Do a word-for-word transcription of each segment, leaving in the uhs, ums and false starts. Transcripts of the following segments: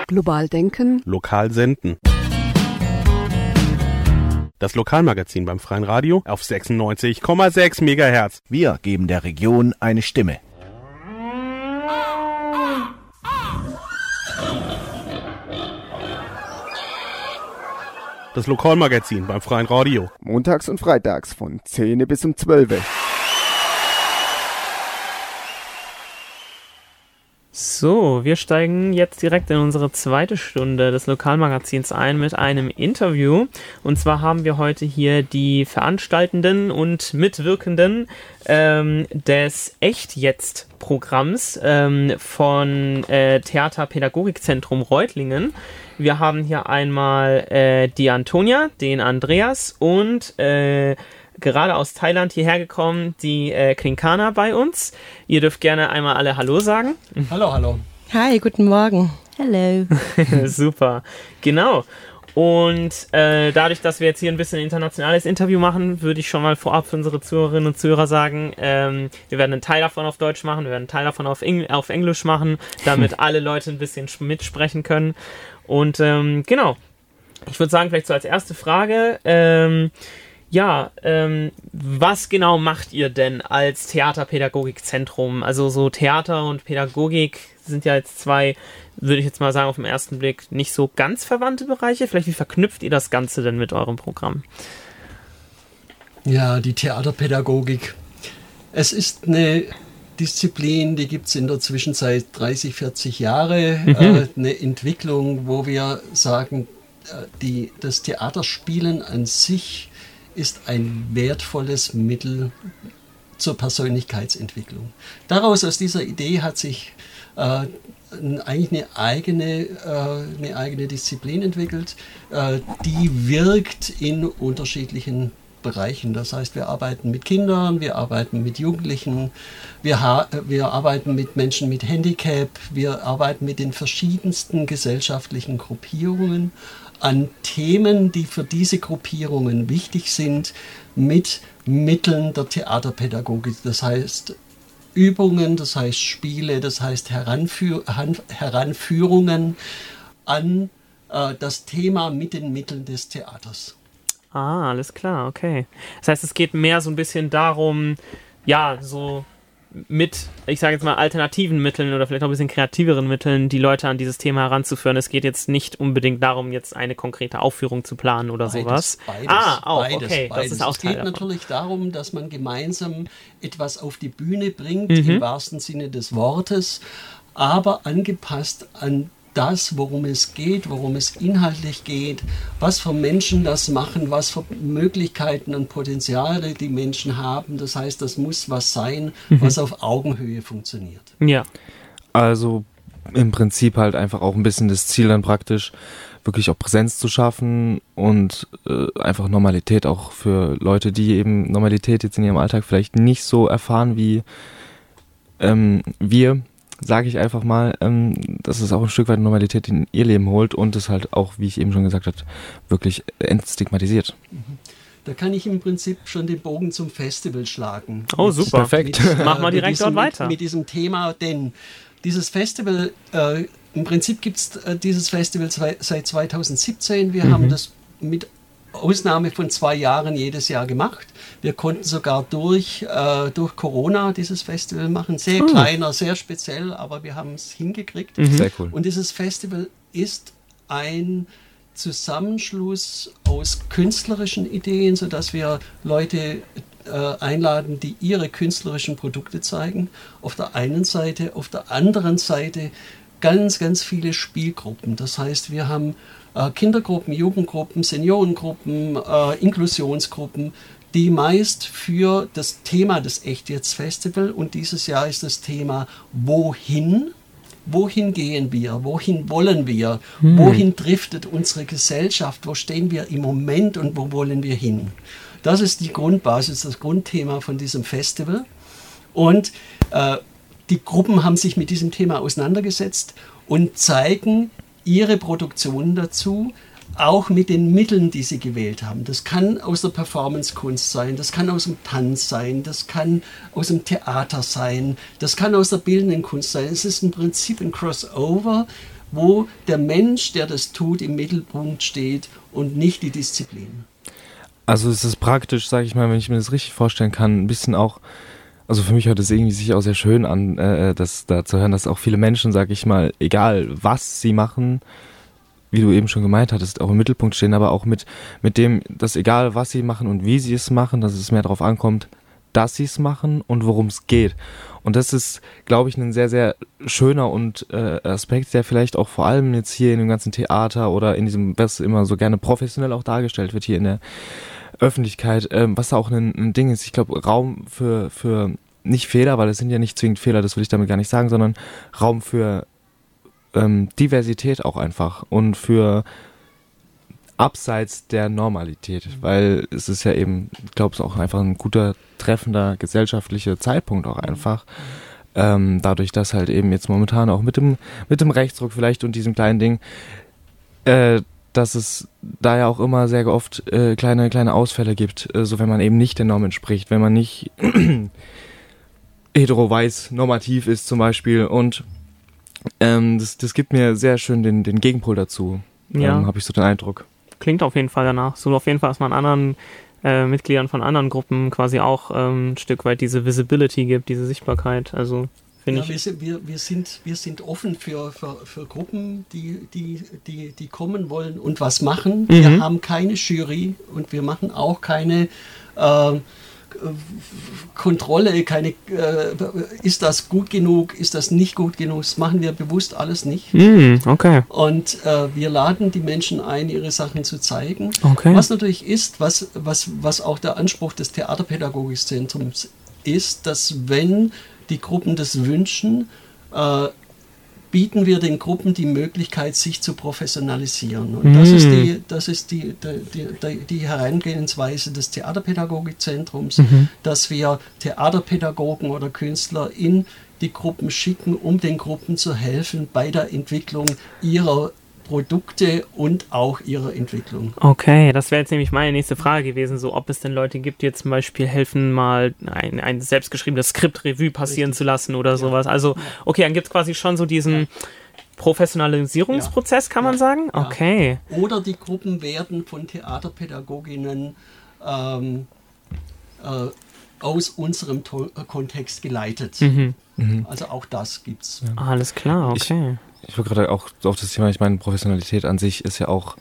Global denken. Lokal senden. Das Lokalmagazin beim Freien Radio auf sechsundneunzig Komma sechs Megahertz. Wir geben der Region eine Stimme. Das Lokalmagazin beim Freien Radio. Montags und freitags von zehn bis um zwölf. So, wir steigen jetzt direkt in unsere zweite Stunde des Lokalmagazins ein mit einem Interview. Und zwar haben wir heute hier die Veranstaltenden und Mitwirkenden ähm, des Echt-Jetzt-Programms ähm, von äh, Theaterpädagogikzentrum Reutlingen. Wir haben hier einmal äh, die Antonia, den Andreas und äh, gerade aus Thailand hierher gekommen, die äh, Klinkana bei uns. Ihr dürft gerne einmal alle Hallo sagen. Hallo, hallo. Hi, guten Morgen. Hello. Super, genau. Und äh, dadurch, dass wir jetzt hier ein bisschen ein internationales Interview machen, würde ich schon mal vorab für unsere Zuhörerinnen und Zuhörer sagen, ähm, wir werden einen Teil davon auf Deutsch machen, wir werden einen Teil davon auf, Engl- auf Englisch machen, damit alle Leute ein bisschen mitsprechen können. Und ähm, genau, ich würde sagen, vielleicht so als erste Frage, ähm, ja, ähm, was genau macht ihr denn als Theaterpädagogikzentrum? Also so Theater und Pädagogik sind ja jetzt zwei, würde ich jetzt mal sagen, auf den ersten Blick nicht so ganz verwandte Bereiche. Vielleicht wie verknüpft ihr das Ganze denn mit eurem Programm? Ja, die Theaterpädagogik. Es ist eine Disziplin, die gibt es in der Zwischenzeit dreißig, vierzig Jahre. Mhm. Äh, eine Entwicklung, wo wir sagen, äh, die, das Theaterspielen an sich ist ein wertvolles Mittel zur Persönlichkeitsentwicklung. Daraus, aus dieser Idee, hat sich äh, eigentlich eine eigene, äh, eine eigene Disziplin entwickelt, äh, die wirkt in unterschiedlichen Bereichen. Das heißt, wir arbeiten mit Kindern, wir arbeiten mit Jugendlichen, wir, ha- wir arbeiten mit Menschen mit Handicap, wir arbeiten mit den verschiedensten gesellschaftlichen Gruppierungen an Themen, die für diese Gruppierungen wichtig sind, mit Mitteln der Theaterpädagogik. Das heißt Übungen, das heißt Spiele, das heißt Heranführ- Heranführungen an äh, das Thema mit den Mitteln des Theaters. Ah, alles klar, okay. Das heißt, es geht mehr so ein bisschen darum, ja, so mit, ich sage jetzt mal, alternativen Mitteln oder vielleicht auch ein bisschen kreativeren Mitteln die Leute an dieses Thema heranzuführen. Es geht jetzt nicht unbedingt darum, jetzt eine konkrete Aufführung zu planen oder beides, sowas. Beides, ah, auch, beides, okay. Beides. Das ist auch es geht Teil natürlich darum, dass man gemeinsam etwas auf die Bühne bringt, mhm. im wahrsten Sinne des Wortes, aber angepasst an das, worum es geht, worum es inhaltlich geht, was für Menschen das machen, was für Möglichkeiten und Potenziale die Menschen haben. Das heißt, das muss was sein, mhm. was auf Augenhöhe funktioniert. Ja. Also im Prinzip halt einfach auch ein bisschen das Ziel dann praktisch, wirklich auch Präsenz zu schaffen und äh, einfach Normalität auch für Leute, die eben Normalität jetzt in ihrem Alltag vielleicht nicht so erfahren wie ähm, wir, sage ich einfach mal, ähm, dass es auch ein Stück weit Normalität in ihr Leben holt und es halt auch, wie ich eben schon gesagt habe, wirklich entstigmatisiert. Da kann ich im Prinzip schon den Bogen zum Festival schlagen. Oh, mit, super. Perfekt. Mit, äh, Machen wir direkt diesem, dort weiter. Mit, mit diesem Thema, denn dieses Festival, äh, im Prinzip gibt es äh, dieses Festival zwei, seit zweitausendsiebzehn. Wir mhm. haben das mit Ausnahme von zwei Jahren jedes Jahr gemacht. Wir konnten sogar durch, äh, durch Corona dieses Festival machen. Sehr oh. kleiner, sehr speziell, aber wir haben es hingekriegt. Mhm. Sehr cool. Und dieses Festival ist ein Zusammenschluss aus künstlerischen Ideen, sodass wir Leute äh, einladen, die ihre künstlerischen Produkte zeigen. Auf der einen Seite, auf der anderen Seite ganz, ganz viele Spielgruppen. Das heißt, wir haben äh, Kindergruppen, Jugendgruppen, Seniorengruppen, äh, Inklusionsgruppen, die meist für das Thema des Echt-Jetzt-Festival, und dieses Jahr ist das Thema Wohin? Wohin gehen wir? Wohin wollen wir? Hm. Wohin driftet unsere Gesellschaft? Wo stehen wir im Moment und wo wollen wir hin? Das ist die Grundbasis, das Grundthema von diesem Festival. Und äh, die Gruppen haben sich mit diesem Thema auseinandergesetzt und zeigen ihre Produktionen dazu, auch mit den Mitteln, die sie gewählt haben. Das kann aus der Performancekunst sein, das kann aus dem Tanz sein, das kann aus dem Theater sein, das kann aus der bildenden Kunst sein. Es ist im Prinzip ein Crossover, wo der Mensch, der das tut, im Mittelpunkt steht und nicht die Disziplin. Also es ist praktisch, sage ich mal, wenn ich mir das richtig vorstellen kann, ein bisschen auch, also für mich hört es irgendwie sich auch sehr schön an, äh, das da zu hören, dass auch viele Menschen, sage ich mal, egal was sie machen, wie du eben schon gemeint hattest, auch im Mittelpunkt stehen, aber auch mit, mit dem, dass egal was sie machen und wie sie es machen, dass es mehr darauf ankommt, dass sie es machen und worum es geht. Und das ist, glaube ich, ein sehr, sehr schöner und äh, Aspekt, der vielleicht auch vor allem jetzt hier in dem ganzen Theater oder in diesem, was immer so gerne professionell auch dargestellt wird hier in der Öffentlichkeit, ähm, was da auch ein, ein Ding ist. Ich glaube, Raum für, für nicht Fehler, weil es sind ja nicht zwingend Fehler, das will ich damit gar nicht sagen, sondern Raum für ähm, Diversität auch einfach und für abseits der Normalität, weil es ist ja eben, ich glaube, es ist auch einfach ein guter, treffender gesellschaftlicher Zeitpunkt auch einfach, ähm, dadurch, dass halt eben jetzt momentan auch mit dem mit dem Rechtsruck vielleicht und diesem kleinen Ding, äh, dass es da ja auch immer sehr oft äh, kleine kleine Ausfälle gibt, äh, so wenn man eben nicht der Norm entspricht, wenn man nicht hetero-weiß normativ ist zum Beispiel und ähm, das, das gibt mir sehr schön den, den Gegenpol dazu, Ja. ähm, habe ich so den Eindruck. Klingt auf jeden Fall danach. So auf jeden Fall, dass man anderen äh, Mitgliedern von anderen Gruppen quasi auch ähm, ein Stück weit diese Visibility gibt, diese Sichtbarkeit. Also finde Ja, ich. wir, sind, wir, wir, sind, wir sind offen für, für, für Gruppen, die, die, die, die kommen wollen und was machen. Mhm. Wir haben keine Jury und wir machen auch keine äh, Kontrolle, keine, äh, ist das gut genug, ist das nicht gut genug, das machen wir bewusst alles nicht. Mm, okay. Und äh, wir laden die Menschen ein, ihre Sachen zu zeigen. Okay. Was natürlich ist, was, was, was auch der Anspruch des Theaterpädagogikzentrums ist, dass wenn die Gruppen das wünschen, äh, bieten wir den Gruppen die Möglichkeit, sich zu professionalisieren. Und das Mm. ist die, das ist die, die, die, die Herangehensweise des Theaterpädagogikzentrums, Mhm. dass wir Theaterpädagogen oder Künstler in die Gruppen schicken, um den Gruppen zu helfen bei der Entwicklung ihrer Produkte und auch ihrer Entwicklung. Okay, das wäre jetzt nämlich meine nächste Frage gewesen, so ob es denn Leute gibt, die jetzt zum Beispiel helfen, mal ein, ein selbstgeschriebenes Skript-Revue passieren Richtig. zu lassen oder sowas. Also, okay, dann gibt es quasi schon so diesen Professionalisierungsprozess, kann man Ja. sagen? Ja. Okay. Oder die Gruppen werden von Theaterpädagoginnen ähm, äh, aus unserem to- Kontext geleitet. Mhm. Mhm. Also auch das gibt's. Alles klar, okay. Ich wollte gerade auch auf das Thema, ich meine, Professionalität an sich ist ja auch,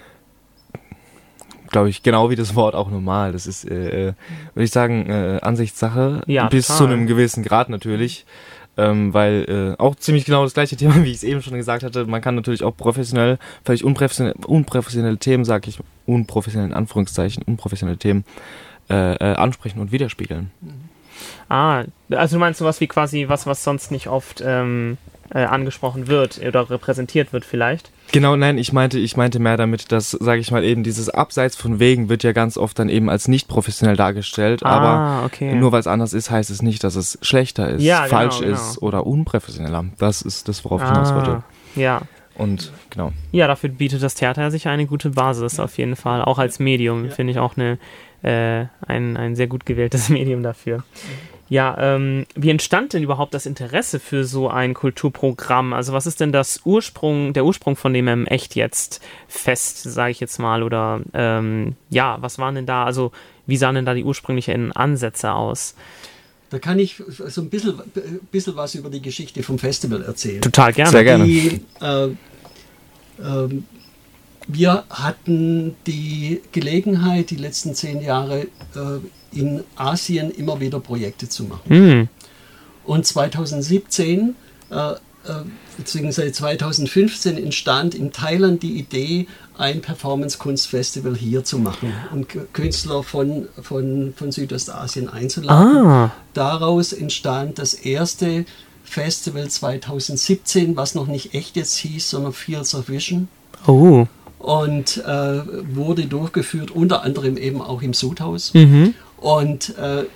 glaube ich, genau wie das Wort auch normal. Das ist, äh, würde ich sagen, äh, Ansichtssache, Ja, bis total. zu einem gewissen Grad natürlich. Ähm, weil äh, auch ziemlich genau das gleiche Thema, wie ich es eben schon gesagt hatte. Man kann natürlich auch professionell, völlig unprofessionelle, unprofessionelle Themen, sage ich, unprofessionell in Anführungszeichen, unprofessionelle Themen äh, äh, ansprechen und widerspiegeln. Ah, also du meinst sowas wie quasi was, was sonst nicht oft ähm, äh, angesprochen wird oder repräsentiert wird vielleicht? Genau, nein, ich meinte, ich meinte mehr damit, dass, sage ich mal, eben dieses Abseits von Wegen wird ja ganz oft dann eben als nicht professionell dargestellt, Ah, aber okay. nur weil es anders ist, heißt es nicht, dass es schlechter ist, Ja, genau, falsch genau. ist oder unprofessioneller. Das ist das, worauf ich hinaus wollte. Ah, ja. Und genau. Ja, dafür bietet das Theater ja sicher eine gute Basis auf jeden Fall. Auch als Medium Ja. finde ich auch eine, äh, ein, ein sehr gut gewähltes Medium dafür. Ja, ähm, wie entstand denn überhaupt das Interesse für so ein Kulturprogramm? Also was ist denn das Ursprung, der Ursprung von dem ähm, Echt jetzt Fest, sage ich jetzt mal, oder ähm, ja, was waren denn da, also wie sahen denn da die ursprünglichen Ansätze aus? Da kann ich so ein bisschen, bisschen was über die Geschichte vom Festival erzählen. Total gerne. Sehr gerne. Die, äh, ähm, wir hatten die Gelegenheit, die letzten zehn Jahre äh, in Asien immer wieder Projekte zu machen. Hm. Und zweitausendsiebzehn, äh, äh, beziehungsweise zweitausendfünfzehn entstand in Thailand die Idee, ein Performance-Kunst-Festival hier zu machen und K- Künstler von, von, von Südostasien einzuladen. Ah, Daraus entstand das erste Festival zweitausendsiebzehn, was noch nicht echt jetzt hieß, sondern Fields of Vision. oh. Und äh, wurde durchgeführt, unter anderem eben auch im Sudhaus. Mhm. Und äh,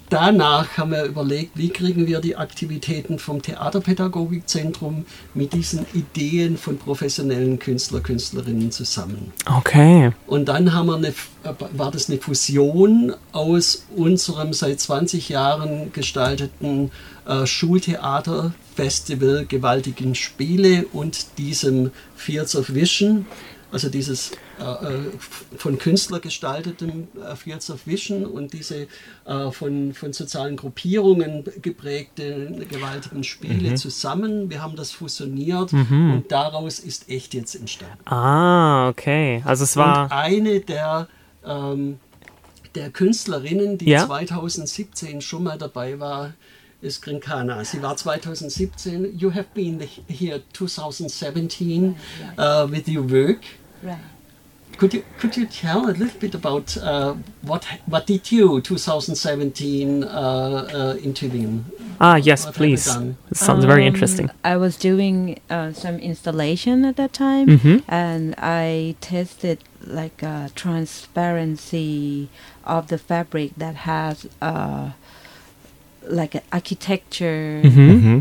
danach haben wir überlegt, wie kriegen wir die Aktivitäten vom Theaterpädagogikzentrum mit diesen Ideen von professionellen Künstler, Künstlerinnen zusammen. Okay. Und dann haben wir eine, war das eine Fusion aus unserem seit zwanzig Jahren gestalteten äh, Schultheaterfestival Gewaltigen Spiele und diesem Fields of Vision, also dieses äh, von Künstler gestalteten äh, Fields of Vision und diese äh, von, von sozialen Gruppierungen geprägte gewaltigen Spiele mhm. zusammen. Wir haben das fusioniert mhm. und daraus ist echt jetzt entstanden. Ah, okay. Also es war... Und eine der, ähm, der Künstlerinnen, die ja? zwanzig siebzehn schon mal dabei war, ist Grinkana. Sie war zwanzig siebzehn. You have been here twenty seventeen uh, with your work. Right. Could you could you tell a little bit about uh, what what did you twenty seventeen uh, uh, in Tübingen? Ah, yes, what please. It sounds um, very interesting. I was doing uh, some installation at that time, mm-hmm. and I tested like a transparency of the fabric that has uh, like an architecture mm-hmm.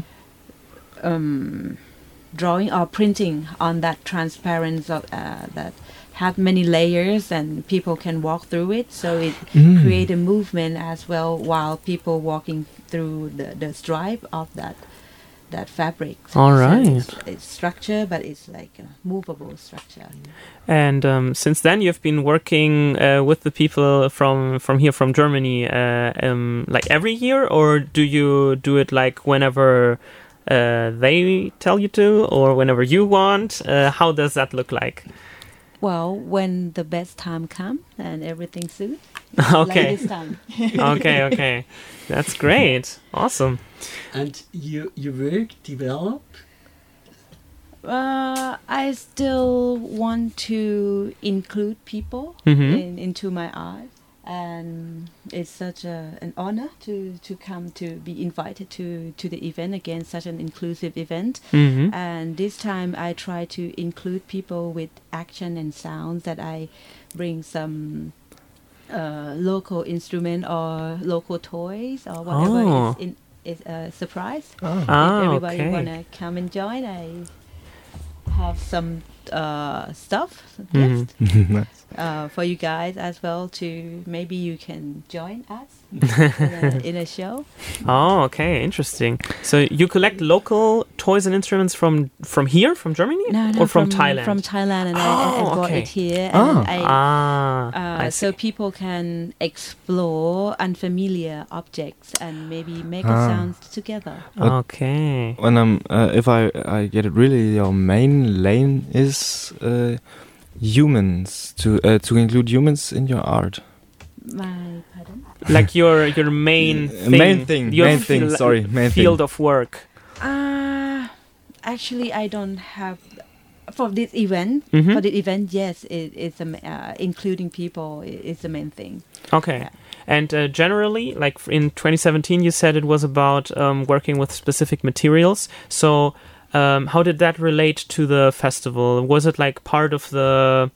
um, drawing or printing on that transparency of, uh, that have many layers and people can walk through it, so it mm. create a movement as well while people walking through the, the stripe of that that fabric. All right. So it's, it's structure, but it's like a movable structure. And um, since then, you've been working uh, with the people from from here, from Germany, uh, um, like every year, or do you do it like whenever uh, they tell you to, or whenever you want? Uh, how does that look like? Well, when the best time comes and everything suits. Okay. Like this time. okay, okay. That's great. Awesome. And you, your work develop? Uh, I still want to include people mm-hmm. in, into my art. And it's such a, an honor to, to come to be invited to, to the event again, such an inclusive event. Mm-hmm. And this time I try to include people with action and sounds, that I bring some uh, local instrument or local toys or whatever oh. is in is a surprise. Oh. If Ah, everybody okay. wanna come and join, I have some uh, stuff, Mhm. yes, Nice. uh, for you guys as well. To maybe you can join us in, a, in a show. Oh, okay, interesting. So you collect local toys and instruments from from here, from Germany, No, no, or from, Thailand? From Thailand, and I, Oh, I brought okay. it here. Ah. And I, Ah, uh, I so see. people can explore unfamiliar objects and maybe make Ah. a sound together. Okay. When I'm, uh, if I, I get it really, your main lane is uh, humans, to uh, to include humans in your art. My pardon? Like your your main Uh, thing, main thing, your main thing, fiel- sorry, main field thing. of work. Uh, actually, I don't have for this event. Mhm. For the event, yes, it, it's a, ma- uh, including people i- is the main thing. Okay. Yeah. And uh, generally, like f- in twenty seventeen, you said it was about um, working with specific materials. So, um, how did that relate to the festival? Was it like part of the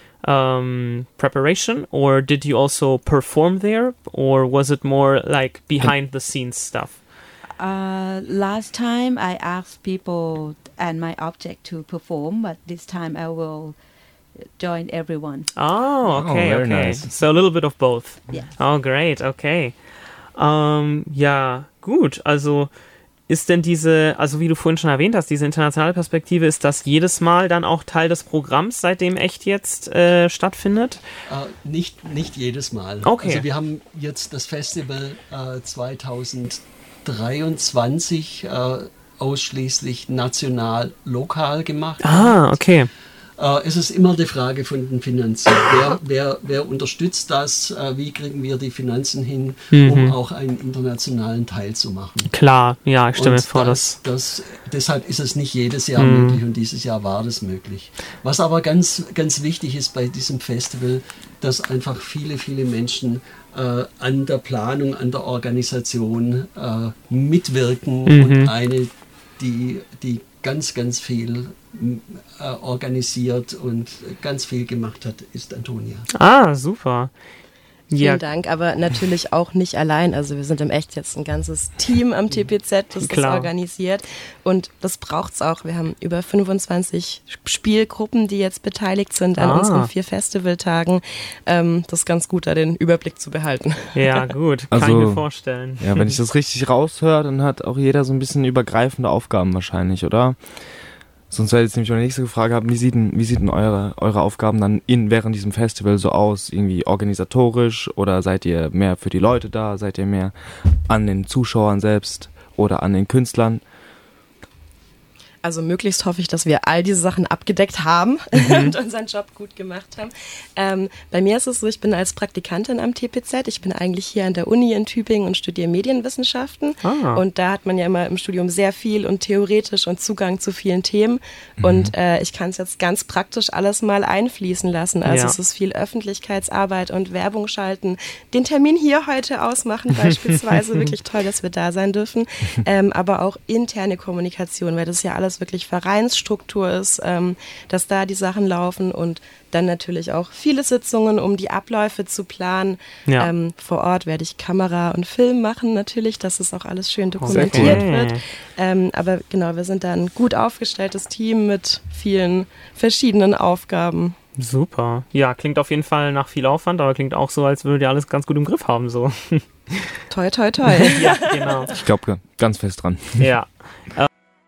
um, preparation, or did you also perform there, or was it more like behind the scenes stuff? Uh, last time I asked people and my object to perform, but this time I will join everyone. Oh, okay, very okay. nice. So a little bit of both. Yes. Oh, great, okay. Ähm, ja, gut. Also ist denn diese, also wie du vorhin schon erwähnt hast, diese internationale Perspektive, ist das jedes Mal dann auch Teil des Programms, seitdem echt jetzt äh, stattfindet? Äh, nicht, nicht jedes Mal. Okay. Also wir haben jetzt das Festival äh, zwanzig dreiundzwanzig äh, ausschließlich national, lokal gemacht. Ah, okay. Äh, es ist immer die Frage von den Finanzen. Wer, wer, wer unterstützt das? Äh, wie kriegen wir die Finanzen hin, Mhm. um auch einen internationalen Teil zu machen? Klar, ja, ich stelle mir Und vor, dass... das, das, deshalb ist es nicht jedes Jahr Mhm. möglich und dieses Jahr war das möglich. Was aber ganz, ganz wichtig ist bei diesem Festival, dass einfach viele, viele Menschen äh, an der Planung, an der Organisation äh, mitwirken Mhm. und eine, die, die ganz, ganz viel äh, organisiert und ganz viel gemacht hat, ist Antonia. Ah, super. Vielen Ja. Dank, aber natürlich auch nicht allein. Also wir sind im Echt jetzt ein ganzes Team am T P Z, das das Klar. organisiert und das braucht's auch. Wir haben über fünfundzwanzig Spielgruppen, die jetzt beteiligt sind an Ah. unseren vier Festivaltagen. Ähm, das ist ganz gut, da den Überblick zu behalten. Ja, gut, kann Also- ich mir vorstellen. Ja, wenn ich das richtig raushöre, dann hat auch jeder so ein bisschen übergreifende Aufgaben wahrscheinlich, oder? Sonst wäre jetzt nämlich meine nächste Frage, wie sieht denn, wie sieht denn eure, eure Aufgaben dann in, während diesem Festival so aus? Irgendwie organisatorisch oder seid ihr mehr für die Leute da? Seid ihr mehr an den Zuschauern selbst oder an den Künstlern? Also möglichst hoffe ich, dass wir all diese Sachen abgedeckt haben und unseren Job gut gemacht haben. Ähm, bei mir ist es so, ich bin als Praktikantin am T P Z. Ich bin eigentlich hier an der Uni in Tübingen und studiere Medienwissenschaften. Ah. Und da hat man ja immer im Studium sehr viel und theoretisch und Zugang zu vielen Themen. Und äh, ich kann es jetzt ganz praktisch alles mal einfließen lassen. Also Ja. es ist viel Öffentlichkeitsarbeit und Werbung schalten. Den Termin hier heute ausmachen beispielsweise. Wirklich toll, dass wir da sein dürfen. Ähm, aber auch interne Kommunikation, weil das ja alles wirklich Vereinsstruktur ist, ähm, dass da die Sachen laufen und dann natürlich auch viele Sitzungen, um die Abläufe zu planen. Ja. Ähm, vor Ort werde ich Kamera und Film machen natürlich, dass es auch alles schön dokumentiert Okay. wird. Ähm, aber genau, wir sind da ein gut aufgestelltes Team mit vielen verschiedenen Aufgaben. Super. Ja, klingt auf jeden Fall nach viel Aufwand, aber klingt auch so, als würdet ihr alles ganz gut im Griff haben, so. Toi, toi, toi. Ja, genau. Ich glaube ganz fest dran. Ja. Äh,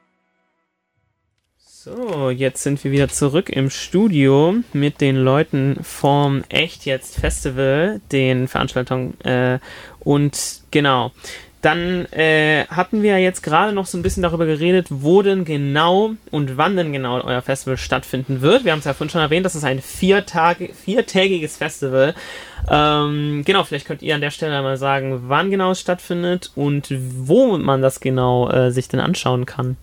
So, jetzt sind wir wieder zurück im Studio mit den Leuten vom Echt Jetzt Festival, den Veranstaltungen. Äh, und genau, dann äh, hatten wir jetzt gerade noch so ein bisschen darüber geredet, wo denn genau und wann denn genau euer Festival stattfinden wird. Wir haben es ja vorhin schon erwähnt, das ist ein vier Tage, viertägiges Festival. Ähm, genau, vielleicht könnt ihr an der Stelle mal sagen, wann genau es stattfindet und wo man das genau äh, sich denn anschauen kann.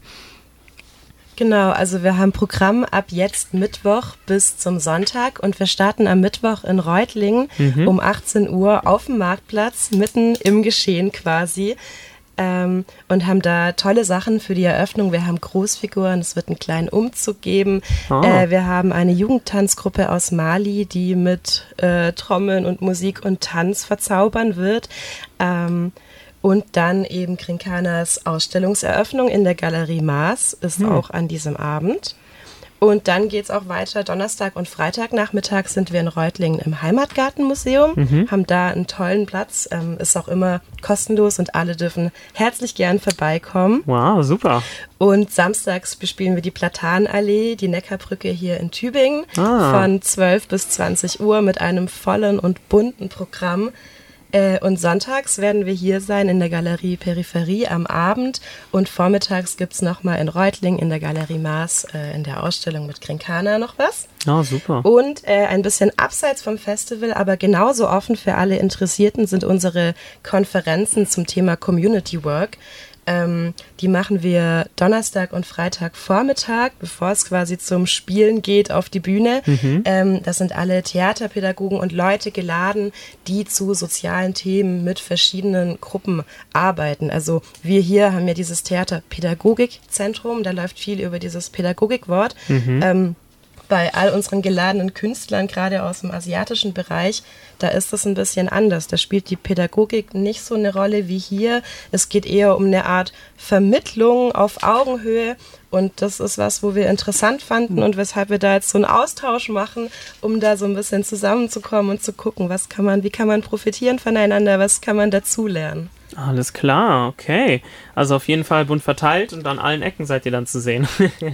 Genau, also wir haben Programm ab jetzt Mittwoch bis zum Sonntag und wir starten am Mittwoch in Reutlingen Mhm. um achtzehn Uhr auf dem Marktplatz, mitten im Geschehen quasi. Ähm, und haben da tolle Sachen für die Eröffnung. Wir haben Großfiguren, es wird einen kleinen Umzug geben. Ah. Äh, wir haben eine Jugendtanzgruppe aus Mali, die mit äh, Trommeln und Musik und Tanz verzaubern wird. Ähm, Und dann eben Krinkanas Ausstellungseröffnung in der Galerie Maas ist Hm. auch an diesem Abend. Und dann geht's auch weiter. Donnerstag und Freitagnachmittag sind wir in Reutlingen im Heimatgartenmuseum, Mhm. haben da einen tollen Platz, ähm, ist auch immer kostenlos und alle dürfen herzlich gern vorbeikommen. Wow, super. Und samstags bespielen wir die Platanallee, die Neckarbrücke hier in Tübingen, Ah. von zwölf bis zwanzig Uhr mit einem vollen und bunten Programm. Äh, und sonntags werden wir hier sein in der Galerie Peripherie am Abend und vormittags gibt's nochmal in Reutlingen in der Galerie Maas äh, in der Ausstellung mit Krinkana noch was. Ja, super. Und äh, ein bisschen abseits vom Festival, aber genauso offen für alle Interessierten sind unsere Konferenzen zum Thema Community Work. Ähm, die machen wir Donnerstag und Freitag Vormittag, bevor es quasi zum Spielen geht auf die Bühne. Mhm. Ähm, das sind alle Theaterpädagogen und Leute geladen, die zu sozialen Themen mit verschiedenen Gruppen arbeiten. Also wir hier haben ja dieses Theaterpädagogikzentrum, da läuft viel über dieses Pädagogikwort. Mhm. Ähm, bei all unseren geladenen Künstlern, gerade aus dem asiatischen Bereich, da ist das ein bisschen anders. Da spielt die Pädagogik nicht so eine Rolle wie hier. Es geht eher um eine Art Vermittlung auf Augenhöhe. Und das ist was, wo wir interessant fanden und weshalb wir da jetzt so einen Austausch machen, um da so ein bisschen zusammenzukommen und zu gucken, was kann man, wie kann man profitieren voneinander, was kann man dazulernen. Alles klar, okay. Also auf jeden Fall bunt verteilt und an allen Ecken seid ihr dann zu sehen.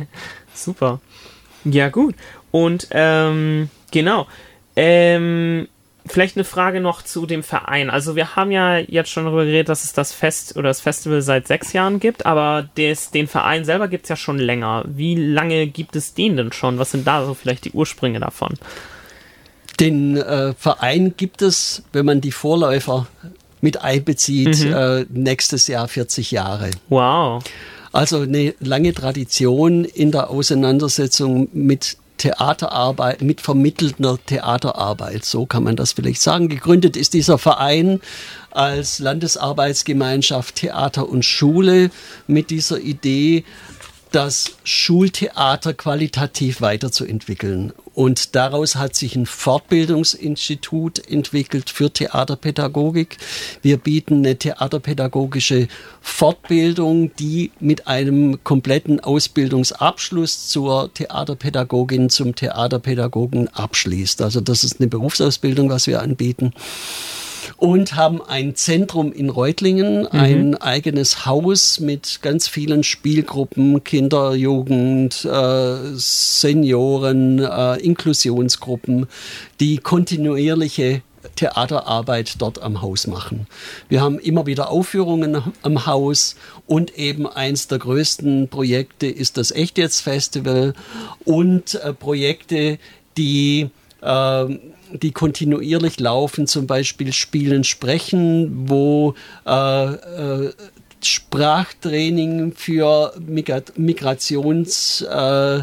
Super. Ja, gut. Und ähm, genau. Ähm, vielleicht eine Frage noch zu dem Verein. Also wir haben ja jetzt schon darüber geredet, dass es das Fest oder das Festival seit sechs Jahren gibt, aber des, den Verein selber gibt es ja schon länger. Wie lange gibt es den denn schon? Was sind da so vielleicht die Ursprünge davon? Den äh, Verein gibt es, wenn man die Vorläufer mit einbezieht, Mhm. äh, nächstes Jahr vierzig Jahre. Wow. Also eine lange Tradition in der Auseinandersetzung mit Theaterarbeit, mit vermittelnder Theaterarbeit, so kann man das vielleicht sagen. Gegründet ist dieser Verein als Landesarbeitsgemeinschaft Theater und Schule mit dieser Idee, das Schultheater qualitativ weiterzuentwickeln. Und daraus hat sich ein Fortbildungsinstitut entwickelt für Theaterpädagogik. Wir bieten eine theaterpädagogische Fortbildung, die mit einem kompletten Ausbildungsabschluss zur Theaterpädagogin, zum Theaterpädagogen abschließt. Also das ist eine Berufsausbildung, was wir anbieten. Und haben ein Zentrum in Reutlingen, mhm. ein eigenes Haus mit ganz vielen Spielgruppen, Kinder, Jugend, äh, Senioren, äh, Inklusionsgruppen, die kontinuierliche Theaterarbeit dort am Haus machen. Wir haben immer wieder Aufführungen am Haus und eben eins der größten Projekte ist das Echt-Jetzt-Festival und äh, Projekte, die äh, die kontinuierlich laufen, zum Beispiel Spielen, Sprechen, wo äh, äh, Sprachtraining für Migra- Migrations äh,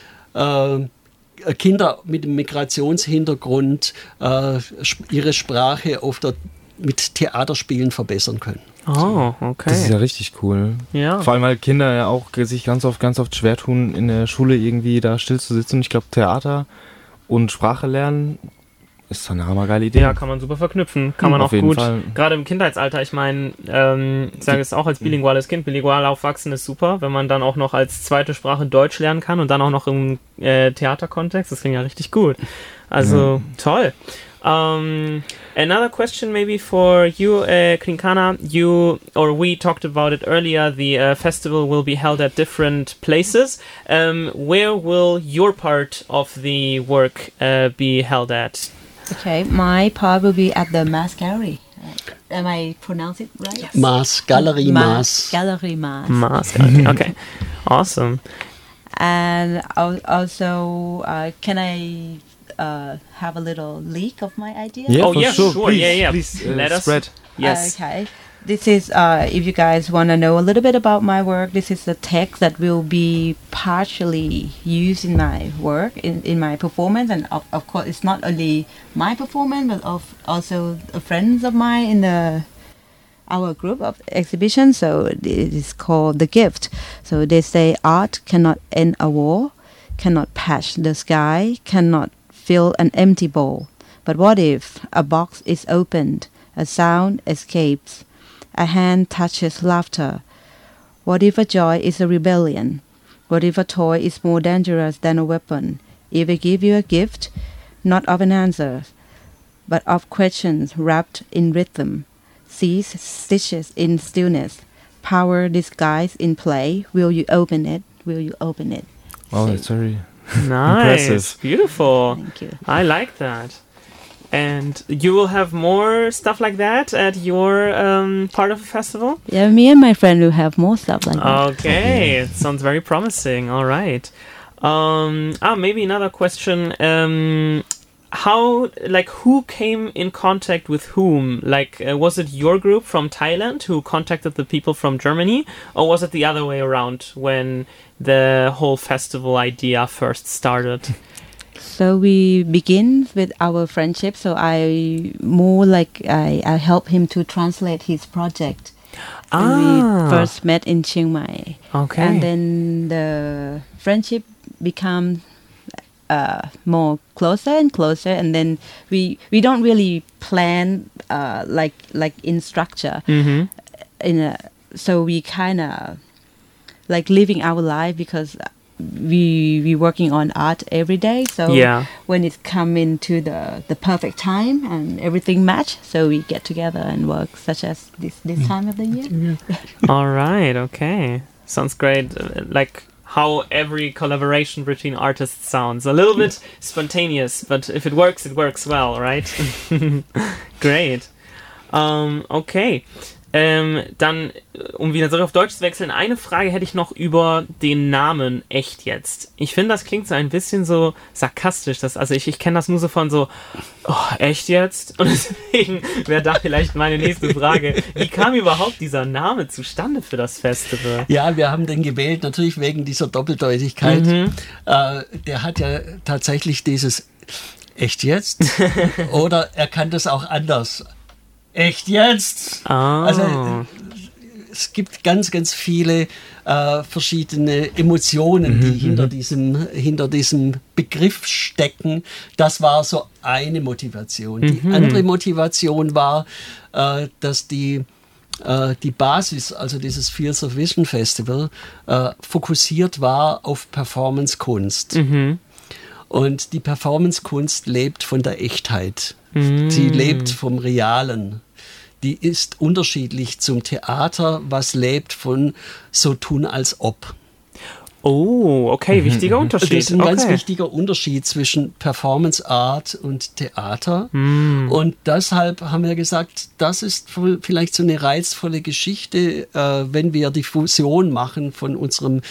äh, Kinder mit einem Migrationshintergrund äh, ihre Sprache auf der, mit Theaterspielen verbessern können. Oh, okay. Das ist ja richtig cool. Ja. Vor allem, weil Kinder ja auch sich ganz oft, ganz oft schwer tun, in der Schule irgendwie da still zu sitzen. Und ich glaube, Theater und Sprache lernen ist eine hammergeile Idee. Ja, kann man super verknüpfen. Kann man Auf auch jeden gut, Fall. gerade im Kindheitsalter, ich meine, ähm, ich sage es auch als bilinguales Kind, bilingual aufwachsen ist super, wenn man dann auch noch als zweite Sprache Deutsch lernen kann und dann auch noch im äh, Theaterkontext, das klingt ja richtig gut. Also, ja. Toll. Um, another question maybe for you, uh, Krinkana. You or we talked about it earlier. The uh, festival will be held at different places. Um, where will your part of the work uh, be held at? Okay, my part will be at the Maas Gallery. Uh, am I pronouncing it right? Yes. Maas Gallery, Maas. Gallery Maas. Maas Gallery. Okay, awesome. And also, uh, can I uh, have a little leak of my idea? Yeah, oh for yeah, sure. sure. Please, yeah, yeah. Please uh, let us spread. Yes. Okay. This is, uh, if you guys want to know a little bit about my work, this is the text that will be partially used in my work, in, in my performance. And of, of course, it's not only my performance, but of also friends of mine in the our group of exhibition. So it is called The Gift. So they say art cannot end a war, cannot patch the sky, cannot fill an empty bowl. But what if a box is opened, a sound escapes, a hand touches laughter? What if a joy is a rebellion? What if a toy is more dangerous than a weapon? If I give you a gift, not of an answer, but of questions wrapped in rhythm, seas stitches in stillness, power disguised in play, will you open it? Will you open it? Wow, So- that's very Nice. impressive. Beautiful. Thank you. I like that. And you will have more stuff like that at your um, part of the festival? Yeah, me and my friend will have more stuff like that. Okay, it sounds very promising. All right. Um, ah, maybe another question. Um, how, like, who came in contact with whom? Like, uh, was it your group from Thailand who contacted the people from Germany? Or was it the other way around when the whole festival idea first started? So we begin with our friendship. So I more like I, I help him to translate his project. And Ah. we first met in Chiang Mai. Okay. And then the friendship become uh, more closer and closer. And then we we don't really plan uh, like like in structure. Mm-hmm. In a, so we kind of like living our life because we we working on art every day. So Yeah. when it come into the the perfect time and everything match, so we get together and work, such as this this time of the year. All right, okay. Sounds great. Uh, Like how every collaboration between artists sounds. A little bit spontaneous, but if it works, it works well, right? Great. Um, okay. Ähm, dann, um wieder zurück auf Deutsch zu wechseln, eine Frage hätte ich noch über den Namen Echt Jetzt. Ich finde, das klingt so ein bisschen so sarkastisch. Das, also ich, ich kenne das nur so von so, oh, echt jetzt? Und deswegen wäre da vielleicht meine nächste Frage. Wie kam überhaupt dieser Name zustande für das Festival? Ja, wir haben den gewählt, natürlich wegen dieser Doppeldeutigkeit. Mhm. Äh, der hat ja tatsächlich dieses Echt jetzt? Oder er kann das auch anders. Echt jetzt? Ah. Also es gibt ganz, ganz viele äh, verschiedene Emotionen, die mhm, hinter, diesem, hinter diesem Begriff stecken. Das war so eine Motivation. Die mhm. andere Motivation war, äh, dass die die Basis, also dieses Fields of Vision Festival, äh, fokussiert war auf Performance-Kunst. Mhm. Und die Performance-Kunst lebt von der Echtheit. Mhm. Sie lebt vom Realen. Die ist unterschiedlich zum Theater, was lebt von so tun als ob. Oh, okay, wichtiger Unterschied. Das ist ein okay. ganz wichtiger Unterschied zwischen Performance Art und Theater. Mm. Und deshalb haben wir gesagt, das ist vielleicht so eine reizvolle Geschichte, äh, wenn wir die Fusion machen von unserem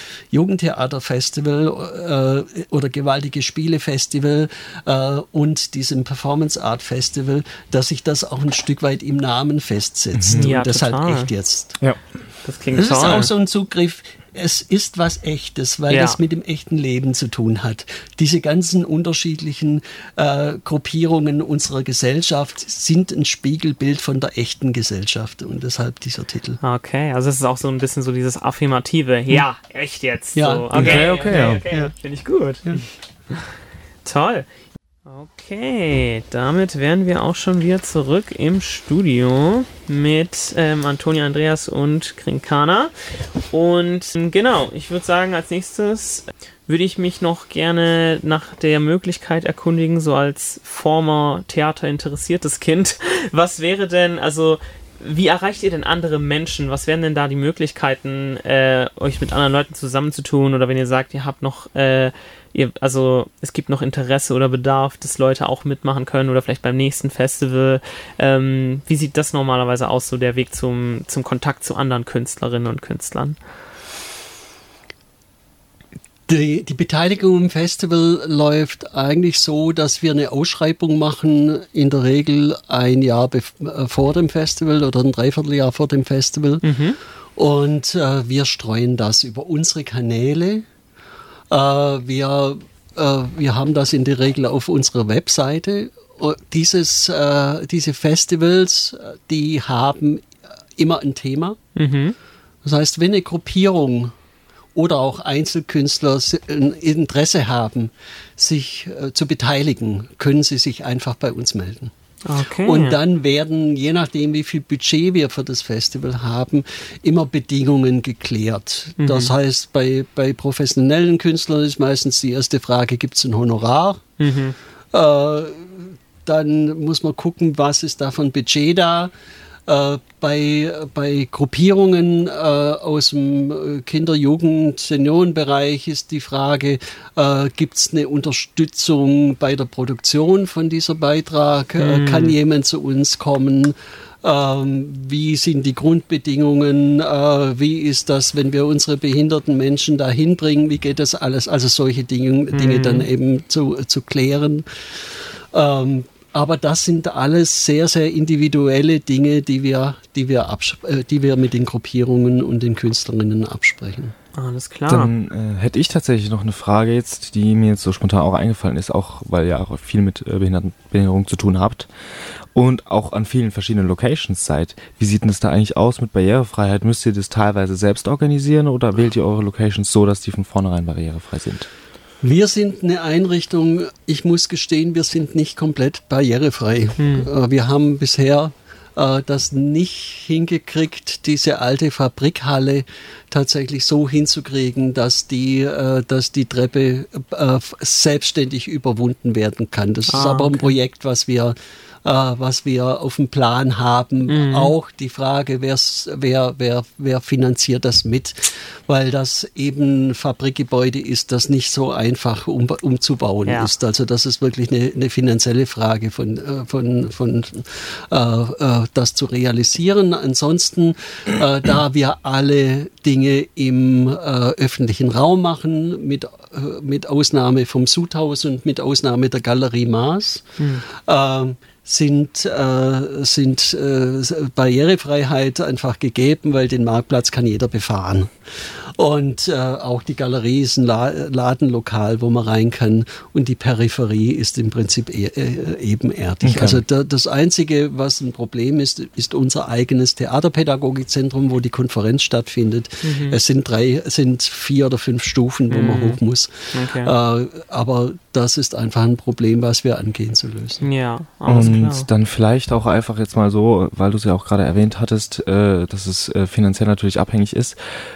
Jugendtheaterfestival äh, oder Gewaltige Spiele Festival äh, und diesem Performance Art Festival, dass sich das auch ein Stück weit im Namen festsetzt. Mhm. Ja, und deshalb total. echt jetzt. Ja, das klingt das toll. Das ist auch so ein Zugriff. Es ist was Echtes, weil ja. das mit dem echten Leben zu tun hat. Diese ganzen unterschiedlichen äh, Gruppierungen unserer Gesellschaft sind ein Spiegelbild von der echten Gesellschaft und deshalb dieser Titel. Okay, also es ist auch so ein bisschen so dieses Affirmative. Ja, echt jetzt. Ja, so. okay, okay, okay, okay, okay. ja. Finde ich gut. Ja. Toll. Okay, damit wären wir auch schon wieder zurück im Studio mit ähm, Antonia Andreas und Krinkana. Und genau, ich würde sagen, als nächstes würde ich mich noch gerne nach der Möglichkeit erkundigen, so als former theaterinteressiertes Kind. Was wäre denn, also wie erreicht ihr denn andere Menschen? Was wären denn da die Möglichkeiten, äh, euch mit anderen Leuten zusammenzutun? Oder wenn ihr sagt, ihr habt noch, äh, ihr, also es gibt noch Interesse oder Bedarf, dass Leute auch mitmachen können oder vielleicht beim nächsten Festival. Ähm, wie sieht das normalerweise aus, so der Weg zum, zum Kontakt zu anderen Künstlerinnen und Künstlern? Die, die Beteiligung im Festival läuft eigentlich so, dass wir eine Ausschreibung machen, in der Regel ein Jahr bev- vor dem Festival oder ein Dreivierteljahr vor dem Festival. Mhm. Und äh, wir streuen das über unsere Kanäle. Äh, wir, äh, wir haben das in der Regel auf unserer Webseite. Dieses, äh, diese Festivals, die haben immer ein Thema. Mhm. Das heißt, wenn eine Gruppierung oder auch Einzelkünstler ein Interesse haben, sich äh, zu beteiligen, können sie sich einfach bei uns melden. Okay. Und dann werden, je nachdem wie viel Budget wir für das Festival haben, immer Bedingungen geklärt. Mhm. Das heißt, bei, bei professionellen Künstlern ist meistens die erste Frage, gibt es ein Honorar? Mhm. Äh, dann muss man gucken, was ist da von Budget da. Äh, bei, bei Gruppierungen äh, aus dem Kinder-, Jugend-, Seniorenbereich ist die Frage, äh, gibt es eine Unterstützung bei der Produktion von dieser Beitrag? Mhm. Äh, kann jemand zu uns kommen? Ähm, wie sind die Grundbedingungen? Äh, wie ist das, wenn wir unsere behinderten Menschen da hinbringen? Wie geht das alles? Also solche Dinge, mhm. Dinge dann eben zu, zu klären. Ähm, Aber das sind alles sehr, sehr individuelle Dinge, die wir, die wir, absp- äh, die wir mit den Gruppierungen und den Künstlerinnen absprechen. Alles klar. Dann äh, hätte ich tatsächlich noch eine Frage jetzt, die mir jetzt so spontan auch eingefallen ist, auch weil ihr auch viel mit äh, Behinderten, Behinderung zu tun habt und auch an vielen verschiedenen Locations seid. Wie sieht denn das da eigentlich aus mit Barrierefreiheit? Müsst ihr das teilweise selbst organisieren oder wählt ihr eure Locations so, dass die von vornherein barrierefrei sind? Wir sind eine Einrichtung, ich muss gestehen, wir sind nicht komplett barrierefrei. Hm. Wir haben bisher äh, das nicht hingekriegt, diese alte Fabrikhalle tatsächlich so hinzukriegen, dass die, äh, dass die Treppe äh, selbstständig überwunden werden kann. Das ah, ist aber okay. ein Projekt, was wir Uh, was wir auf dem Plan haben. Mhm. Auch die Frage, wer, wer, wer finanziert das mit, weil das eben Fabrikgebäude ist, das nicht so einfach um, umzubauen ja. ist. Also das ist wirklich eine, eine finanzielle Frage, von, von, von äh, äh, das zu realisieren. Ansonsten, äh, da wir alle Dinge im äh, öffentlichen Raum machen, mit, äh, mit Ausnahme vom Sudhaus und mit Ausnahme der Galerie Maas, mhm. äh, sind, äh, sind äh, Barrierefreiheit einfach gegeben, weil den Marktplatz kann jeder befahren. Und äh, auch die Galerie ist ein La- Ladenlokal, wo man rein kann. Und die Peripherie ist im Prinzip e- äh, ebenerdig. Okay. Also da, das Einzige, was ein Problem ist, ist unser eigenes Theaterpädagogikzentrum, wo die Konferenz stattfindet. Mhm. Es sind drei, es sind vier oder fünf Stufen, wo Mhm. man hoch muss. Okay. Äh, aber das ist einfach ein Problem, was wir angehen zu lösen. Ja, alles Und klar. dann vielleicht auch einfach jetzt mal so, weil du es ja auch gerade erwähnt hattest, äh, dass es äh, finanziell natürlich abhängig ist.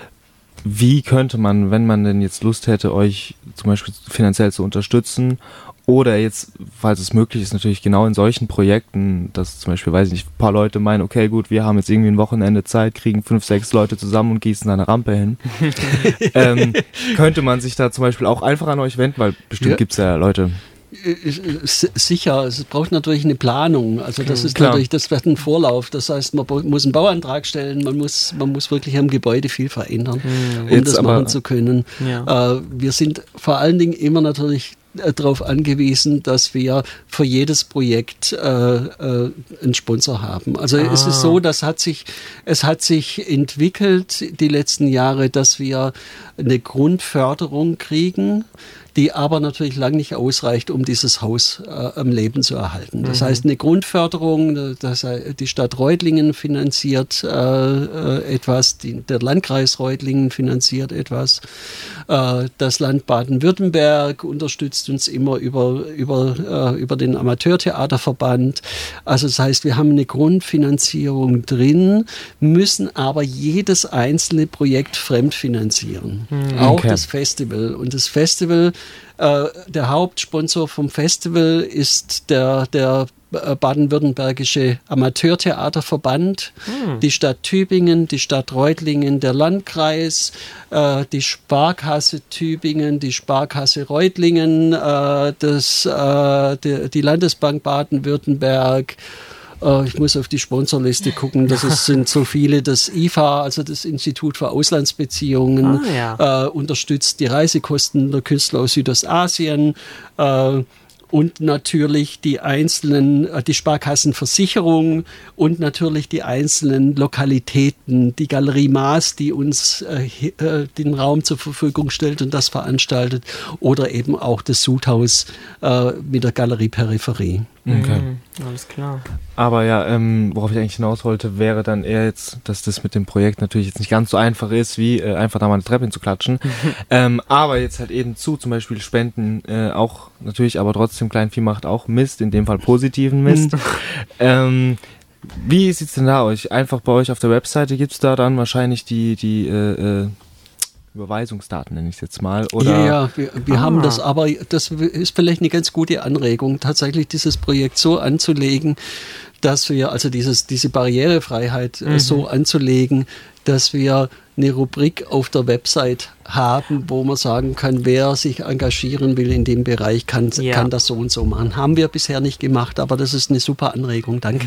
Wie könnte man, wenn man denn jetzt Lust hätte, euch zum Beispiel finanziell zu unterstützen oder jetzt, falls es möglich ist, natürlich genau in solchen Projekten, dass zum Beispiel, weiß ich nicht, ein paar Leute meinen, okay, gut, wir haben jetzt irgendwie ein Wochenende Zeit, kriegen fünf, sechs Leute zusammen und gießen eine Rampe hin. ähm, könnte man sich da zum Beispiel auch einfach an euch wenden, weil bestimmt Ja. gibt es ja Leute. S- Sicher, es braucht natürlich eine Planung. Also das ist Klar. natürlich, das wird ein Vorlauf. Das heißt, man bo- muss einen Bauantrag stellen, man muss, man muss wirklich am Gebäude viel verändern, um Jetzt das aber- machen zu können. Ja. Äh, wir sind vor allen Dingen immer natürlich darauf angewiesen, dass wir für jedes Projekt äh, äh, einen Sponsor haben. Also Ah. es ist so, das hat sich, es hat sich entwickelt die letzten Jahre, dass wir eine Grundförderung kriegen, die aber natürlich lang nicht ausreicht, um dieses Haus äh, am Leben zu erhalten. Das Mhm. heißt, eine Grundförderung, das heißt, die Stadt Reutlingen finanziert äh, äh, etwas, die, der Landkreis Reutlingen finanziert etwas, äh, das Land Baden-Württemberg unterstützt uns immer über, über, äh, über den Amateurtheaterverband. Also das heißt, wir haben eine Grundfinanzierung drin, müssen aber jedes einzelne Projekt fremdfinanzieren. Mhm. Auch Okay. das Festival. Und das Festival, äh, der Hauptsponsor vom Festival ist der, der äh, baden-württembergische Amateurtheaterverband, Hm. die Stadt Tübingen, die Stadt Reutlingen, der Landkreis, äh, die Sparkasse Tübingen, die Sparkasse Reutlingen, äh, das, äh, die, die Landesbank Baden-Württemberg. Äh, ich muss auf die Sponsorliste gucken, das ist, sind so viele. Das I F A, also das Institut für Auslandsbeziehungen, Ah, ja. äh, unterstützt die Reisekosten der Künstler aus Südostasien. Äh, Und natürlich die einzelnen, äh, die Sparkassenversicherung und natürlich die einzelnen Lokalitäten, die Galerie Maas, die uns äh, he- äh, den Raum zur Verfügung stellt und das veranstaltet, oder eben auch das Sudhaus äh, mit der Galerie Peripherie. Okay. Mhm. Alles klar. Aber ja, ähm, worauf ich eigentlich hinaus wollte, wäre dann eher jetzt, dass das mit dem Projekt natürlich jetzt nicht ganz so einfach ist, wie äh, einfach da mal eine Treppe hinzuklatschen. ähm, aber jetzt halt eben zu, zum Beispiel Spenden, äh, auch natürlich, aber trotzdem Kleinvieh macht auch Mist, in dem Fall positiven Mist. ähm, wie sieht's denn da euch? Einfach bei euch auf der Webseite gibt's da dann wahrscheinlich die, die äh, äh, Überweisungsdaten, nenne ich es jetzt mal. Oder Ja, ja, wir, wir Ah. haben das, aber das ist vielleicht eine ganz gute Anregung, tatsächlich dieses Projekt so anzulegen, dass wir, also dieses, diese Barrierefreiheit äh, Mhm. so anzulegen, dass wir eine Rubrik auf der Website haben, wo man sagen kann, wer sich engagieren will in dem Bereich, kann, Ja. kann das so und so machen. Haben wir bisher nicht gemacht, aber das ist eine super Anregung, danke.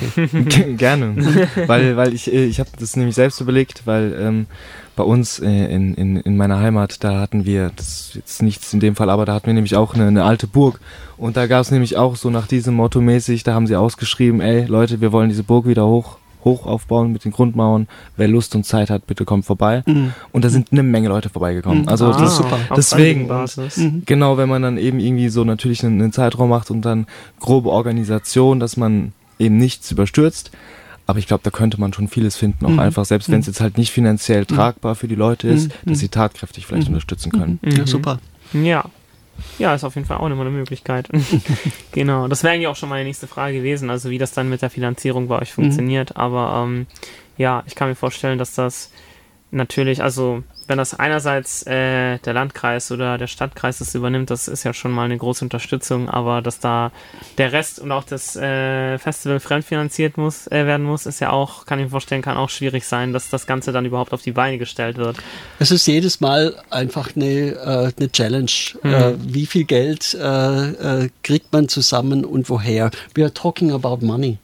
Gerne, weil, weil ich, äh, ich habe das nämlich selbst überlegt, weil ähm, bei uns äh, in, in, in meiner Heimat, da hatten wir, das ist jetzt nichts in dem Fall, aber da hatten wir nämlich auch eine, eine alte Burg und da gab es nämlich auch so nach diesem Motto mäßig, da haben sie ausgeschrieben, ey Leute, wir wollen diese Burg wieder hoch hoch aufbauen mit den Grundmauern, wer Lust und Zeit hat, bitte kommt vorbei. Mhm. Und da sind eine Menge Leute vorbeigekommen. Mhm. Also Ah, das, super. Auf deswegen, Basis. Mhm. genau, wenn man dann eben irgendwie so natürlich einen, einen Zeitraum macht und dann grobe Organisation, dass man eben nichts überstürzt. Aber ich glaube, da könnte man schon vieles finden, auch Mhm. einfach, selbst wenn es jetzt halt nicht finanziell tragbar für die Leute ist, Mhm. dass sie tatkräftig vielleicht Mhm. unterstützen können. Ja, Mhm. super. Ja. Ja, ist auf jeden Fall auch immer eine Möglichkeit. Genau, das wäre eigentlich auch schon meine nächste Frage gewesen, also wie das dann mit der Finanzierung bei euch funktioniert. Aber ähm, ja, ich kann mir vorstellen, dass das natürlich, also wenn das einerseits äh, der Landkreis oder der Stadtkreis das übernimmt, das ist ja schon mal eine große Unterstützung, aber dass da der Rest und auch das äh, Festival fremdfinanziert muss, äh, werden muss, ist ja auch, kann ich mir vorstellen, kann auch schwierig sein, dass das Ganze dann überhaupt auf die Beine gestellt wird. Es ist jedes Mal einfach eine, äh, eine Challenge. Mhm. Äh, wie viel Geld äh, äh, kriegt man zusammen und woher? We are talking about money.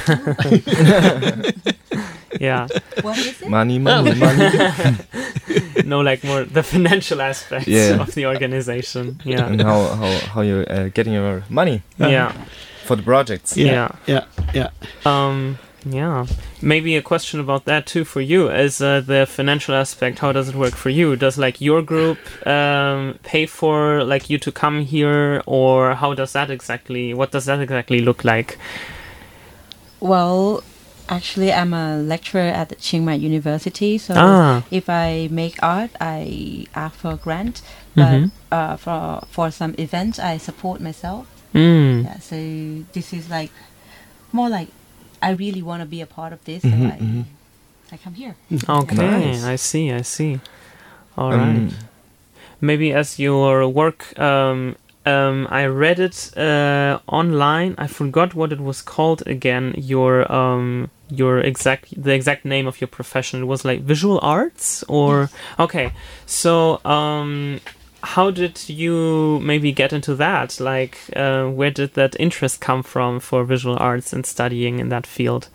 Ja, What is it? Money, money, money. no, like more the financial aspects Yeah. of the organization. Yeah. And how, how, how you're uh, getting your money Yeah. for the projects. Ja. ja, ja. Ähm, Yeah, maybe a question about that too for you as uh, the financial aspect. How does it work for you? Does like your group um, pay for like you to come here, or how does that exactly? What does that exactly look like? Well, actually, I'm a lecturer at Chiang Mai University. So Ah. if I make art, I ask for a grant. But Mhm. uh, for for some events, I support myself. Mm. Yeah, so this is like more like I really want to be a part of this, so Mhm, I mhm. I come here. Okay, Nice. I see, I see. All Um, right. Maybe as your work, um, um, I read it uh, online. I forgot what it was called again. Your um, your exact the exact name of your profession. It was like visual arts, or okay. So um, how did you maybe get into that? Like, uh, where did that interest come from for visual arts and studying in that field?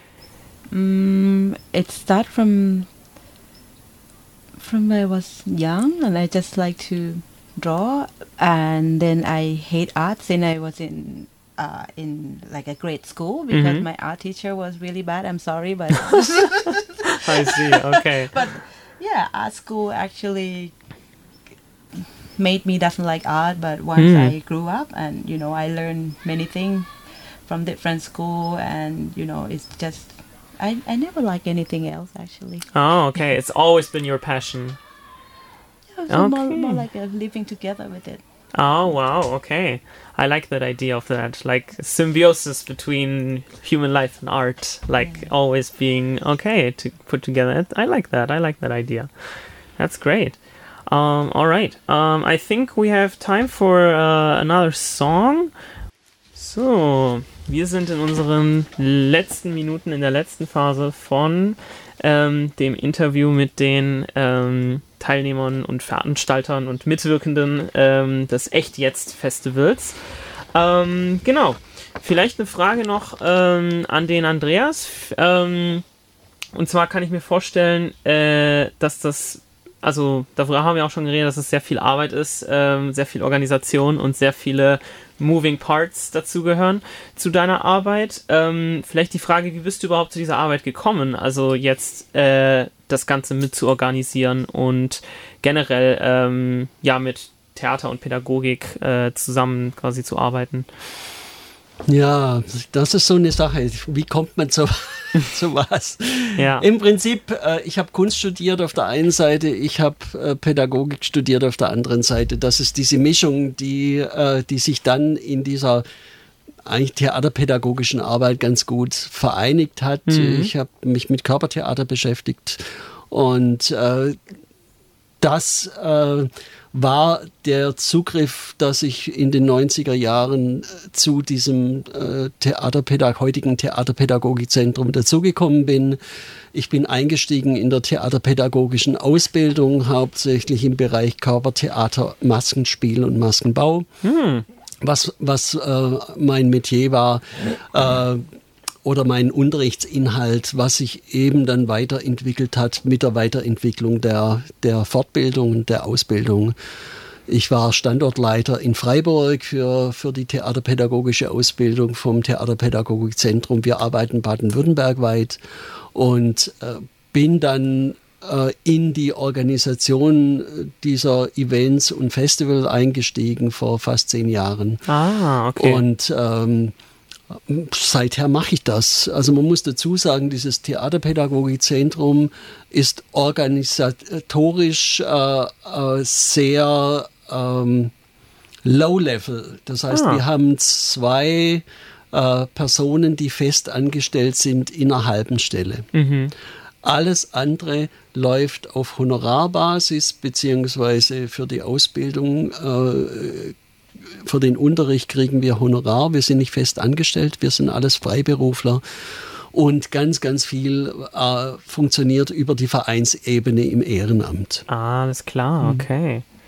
Mm, it started from from when I was young, and I just like to draw. And then I hate art since I was in uh, in like a grade school because Mhm. my art teacher was really bad. I'm sorry, but I see. Okay. but yeah, art school actually made me doesn't like art. But once Hmm. I grew up, and you know, I learned many things from different school, and you know, it's just I I never like anything else actually. Oh, okay. It's always been your passion. So more, Okay. more like a living together with it. Oh, wow. Okay. I like that idea of that. Like symbiosis between human life and art. Like always being okay to put together. I like that. I like that idea. That's great. Um, all right. Um, I think we have time for uh, another song. So, wir sind in unseren letzten Minuten, in der letzten Phase von ähm, dem Interview mit den ähm, Teilnehmern und Veranstaltern und Mitwirkenden ähm, des Echt-Jetzt-Festivals. Ähm, genau. Vielleicht eine Frage noch ähm, an den Andreas. F- Ähm, und zwar kann ich mir vorstellen, äh, dass das, also darüber haben wir auch schon geredet, dass es sehr viel Arbeit ist, ähm, sehr viel Organisation und sehr viele Moving Parts dazugehören zu deiner Arbeit. Ähm, vielleicht die Frage, wie bist du überhaupt zu dieser Arbeit gekommen? Also jetzt äh, das Ganze mit zu organisieren und generell ähm, ja mit Theater und Pädagogik äh, zusammen quasi zu arbeiten. Ja, das ist so eine Sache. Wie kommt man zu, zu was? Ja. Im Prinzip, äh, ich habe Kunst studiert auf der einen Seite, ich habe äh, Pädagogik studiert auf der anderen Seite. Das ist diese Mischung, die, äh, die sich dann in dieser eigentlich theaterpädagogischen Arbeit ganz gut vereinigt hat. Mhm. Ich habe mich mit Körpertheater beschäftigt und äh, das äh, war der Zugriff, dass ich in den neunziger Jahren zu diesem äh, Theaterpädag- heutigen Theaterpädagogikzentrum dazugekommen bin. Ich bin eingestiegen in der theaterpädagogischen Ausbildung, hauptsächlich im Bereich Körpertheater, Maskenspiel und Maskenbau. Hm. Was, was äh, mein Metier war, äh, oder mein Unterrichtsinhalt, was sich eben dann weiterentwickelt hat mit der Weiterentwicklung der, der Fortbildung und der Ausbildung. Ich war Standortleiter in Freiburg für, für die theaterpädagogische Ausbildung vom Theaterpädagogikzentrum. Wir arbeiten baden-württembergweit und äh, bin dann äh, in die Organisation dieser Events und Festival eingestiegen vor fast zehn Jahren. Ah, okay. Und ähm, seither mache ich das. Also man muss dazu sagen, dieses Theaterpädagogikzentrum ist organisatorisch äh, äh, sehr ähm, low-level. Das heißt, Ah. wir haben zwei äh, Personen, die fest angestellt sind in einer halben Stelle. Mhm. Alles andere läuft auf Honorarbasis, beziehungsweise für die Ausbildung äh, für den Unterricht kriegen wir Honorar. Wir sind nicht fest angestellt, wir sind alles Freiberufler. Und ganz, ganz viel äh, funktioniert über die Vereinsebene im Ehrenamt. Ah, alles klar, okay.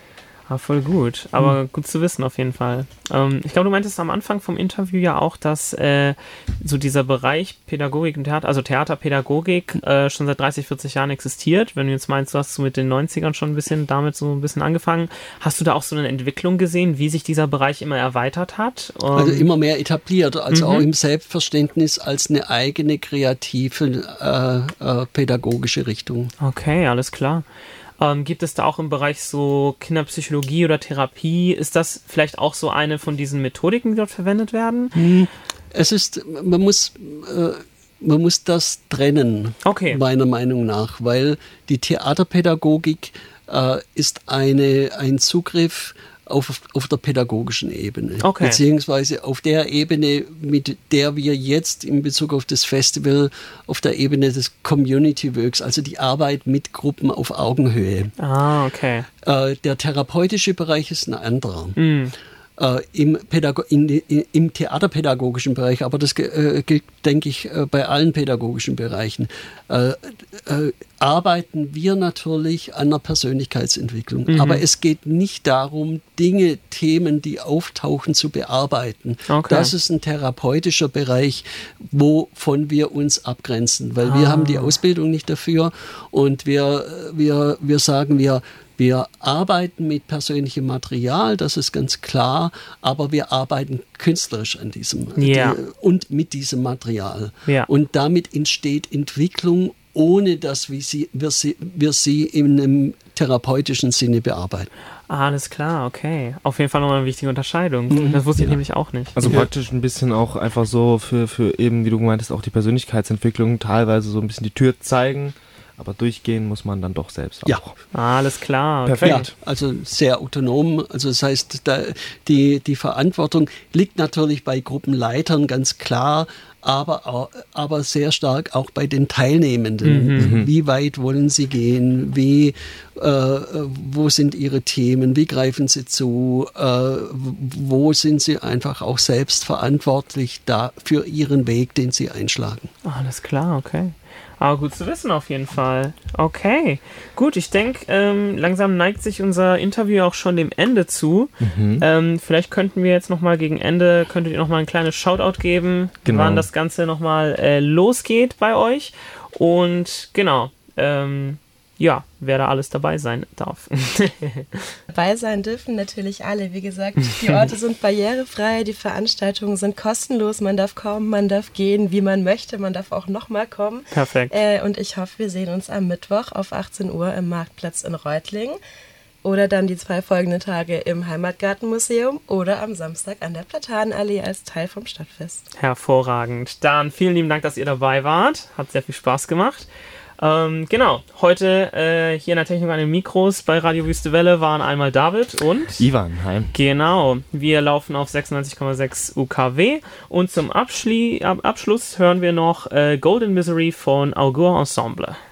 Ah, voll gut, aber mhm. gut zu wissen auf jeden Fall. Ähm, ich glaube, du meintest am Anfang vom Interview ja auch, dass äh, so dieser Bereich Pädagogik und Theater, also Theaterpädagogik, äh, schon seit dreißig, vierzig Jahren existiert. Wenn du jetzt meinst, du hast so mit den neunzigern schon ein bisschen damit so ein bisschen angefangen, hast du da auch so eine Entwicklung gesehen, wie sich dieser Bereich immer erweitert hat? Ähm, also immer mehr etabliert, also mhm. auch im Selbstverständnis als eine eigene kreative äh, äh, pädagogische Richtung. Okay, alles klar. Ähm, gibt es da auch im Bereich so Kinderpsychologie oder Therapie, ist das vielleicht auch so eine von diesen Methodiken, die dort verwendet werden? Es ist, man muss, äh, man muss das trennen, okay. meiner Meinung nach, weil die Theaterpädagogik äh, ist eine, ein Zugriff auf, auf der pädagogischen Ebene, okay. beziehungsweise auf der Ebene, mit der wir jetzt in Bezug auf das Festival auf der Ebene des Community Works, also die Arbeit mit Gruppen auf Augenhöhe. Ah, okay. Äh, der therapeutische Bereich ist ein anderer. Mm. Äh, im, Pädago- in, in, im theaterpädagogischen Bereich, aber das äh, gilt, denke ich, äh, bei allen pädagogischen Bereichen, äh, äh, arbeiten wir natürlich an einer Persönlichkeitsentwicklung. Mhm. Aber es geht nicht darum, Dinge, Themen, die auftauchen, zu bearbeiten. Okay. Das ist ein therapeutischer Bereich, wovon wir uns abgrenzen, weil ah. wir haben die Ausbildung nicht dafür und wir, wir, wir sagen, wir Wir arbeiten mit persönlichem Material, das ist ganz klar, aber wir arbeiten künstlerisch an diesem ja. die, und mit diesem Material. Ja. Und damit entsteht Entwicklung, ohne dass wir sie, wir sie, wir sie in einem therapeutischen Sinne bearbeiten. Ah, alles klar, okay. Auf jeden Fall nochmal eine wichtige Unterscheidung. Mhm. Das wusste ich ja. nämlich auch nicht. Also ja. praktisch ein bisschen auch einfach so für, für eben, wie du meintest, auch die Persönlichkeitsentwicklung, teilweise so ein bisschen die Tür zeigen. Aber durchgehen muss man dann doch selbst auch. Ja, alles klar. Okay. Perfekt. Ja, also sehr autonom. Also das heißt, da, die, die Verantwortung liegt natürlich bei Gruppenleitern, ganz klar, aber, aber sehr stark auch bei den Teilnehmenden. Mhm. Wie weit wollen sie gehen? Wie, äh, wo sind ihre Themen? Wie greifen sie zu? Äh, wo sind sie einfach auch selbst verantwortlich da für ihren Weg, den sie einschlagen? Alles klar, okay. Aber gut zu wissen auf jeden Fall. Okay, gut, ich denke, ähm, langsam neigt sich unser Interview auch schon dem Ende zu. Mhm. Ähm, vielleicht könnten wir jetzt nochmal gegen Ende, könntet ihr nochmal ein kleines Shoutout geben, genau. wann das Ganze nochmal äh, losgeht bei euch. Und genau, ähm, ja, wer da alles dabei sein darf. Dabei sein dürfen natürlich alle. Wie gesagt, die Orte sind barrierefrei, die Veranstaltungen sind kostenlos. Man darf kommen, man darf gehen, wie man möchte. Man darf auch nochmal kommen. Perfekt. Äh, und ich hoffe, wir sehen uns am Mittwoch auf achtzehn Uhr im Marktplatz in Reutlingen. Oder dann die zwei folgenden Tage im Heimatgartenmuseum oder am Samstag an der Platanenallee als Teil vom Stadtfest. Hervorragend. Dann vielen lieben Dank, dass ihr dabei wart. Hat sehr viel Spaß gemacht. Ähm, genau, heute äh, hier in der Technik an den Mikros bei Radio Wüste Welle waren einmal David und Ivan, hi. Genau, wir laufen auf sechsundneunzig Komma sechs U K W und zum Abschli- Ab- Abschluss hören wir noch äh, Golden Misery von Augur Ensemble.